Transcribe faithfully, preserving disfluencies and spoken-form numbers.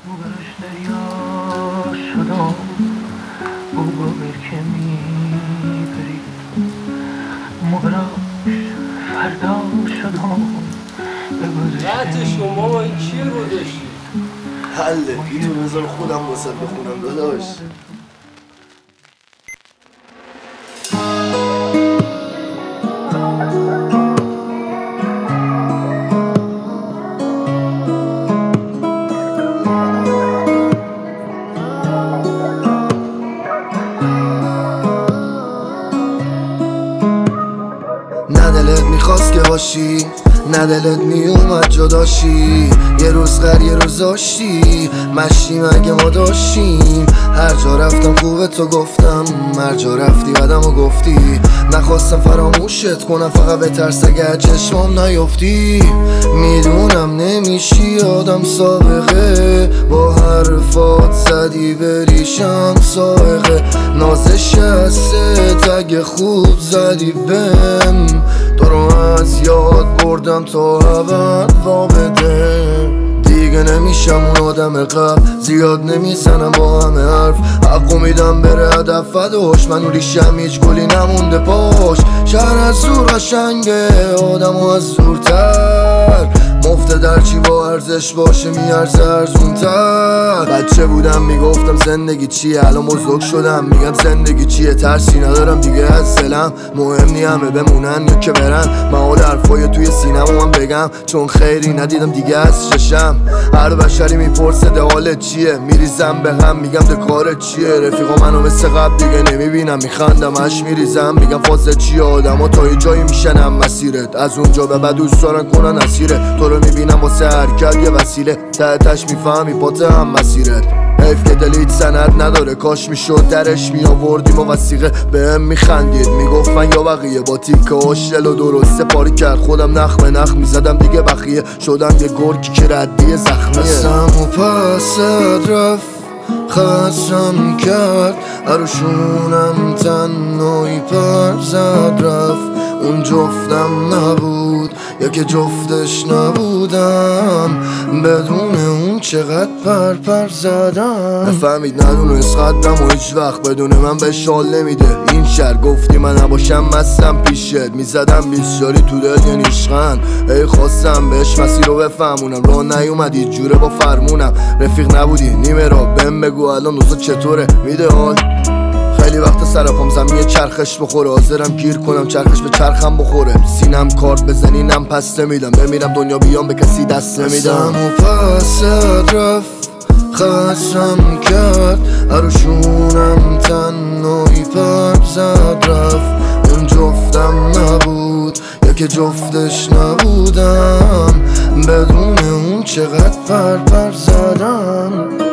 موبرش دریا شدم بوبا برکه میبری موبرش فردا شدم رد شما با این چیه گذاشتی؟ حله بیتون بذار خودم واسه بخونم داداش. نه دلت میخواست که باشی، نه دلت میومد جداشی، یه روز غر یه روز داشتی مشتی مگه ما داشتیم. هر جا رفتم خوبه تو گفتم، هر جا رفتی بدم و گفتی. نخواستم فراموشت کنم فقط به ترس اگر چشمام نیفتی. میدونم نمیشی آدم سابقه، با حرفات زدی بریشم سائقه. نازش هسته تگ خوب زدی بم، تو رو از یاد بردم تا ابد وابده. دیگه نمیشم اون آدم قبل، زیاد نمیزنم با همه حرف. حقو میدم بره هدف فداش، من اون ریشم هیچ گلی نمونده پاش. شهر از زور قشنگه آدم و از زورتر، مفته در چی با ارزش باشه میارزه ارزونتر. بچه بودم میگفتم زندگی چیه، الان بزرگ شدم میگم زندگی چیه. ترسی ندارم دیگه از دلم، مهم نی همه بمونن یا که برن. من حال حرفای توی سینما من بگم، چون خیری ندیدم دیگه از چشم. هر بشری میپرسه ده حالت چیه، میریزم به هم میگم ده کارت چیه. رفیقا منو مثل قبل دیگه نمیبینم، میخندم اش میریزم میگم فاصله چیه. آدم ها تا یه جایی میشنم مسیرت، از اونجا به بعد دوست دارن کنن اسیره. تو رو میبینم واسه حرکت یه وسیله، تحتش میفهمی پات هم مسیرت. حیف که دلیت سند نداره، کاش میشد درش میآوردیم و وثیقه. بهم میخندید میگفت من یا بقیه، با تیکه هاشل و درسته پاری کرد. خودم نخ به نخ میزدم دیگه بخیه، شدم یه گرگی که ردی زخمیه. قسم و پست رفت خستم کرد، عروشونم تنهایی پر زد رفت. اون جفتم نبود یا که جفتش نبودم، بدون اون چقدر پر پر زدم. نفهمید ندونست قدرم و هیچ وقت بدون من به شال نمیده. این شهر گفتی من نباشم مستم پیشت، میزدم بیسیاری تو دل یه نیشخند. ای خواستم بهش مسیر رو بفهمونم، راه نیومدی جوره با فرمونم. رفیق نبودی نیمه را بهم بگو الان دوزا چطوره میده حال. خیلی وقت سرپام زمین چرخش بخوره، حاضرم گیر کنم چرخش به چرخم بخوره. سینم کارت بزنینم پس نمیدم، بمیرم دنیا بیام به کسی دست نمیدم. قسم و پست رفت خستم کرد، عروشونم تنهایی پر زد رفت. اون جفتم نبود یا که جفتش نبودم، بدون اون چقدر پر پر زدم.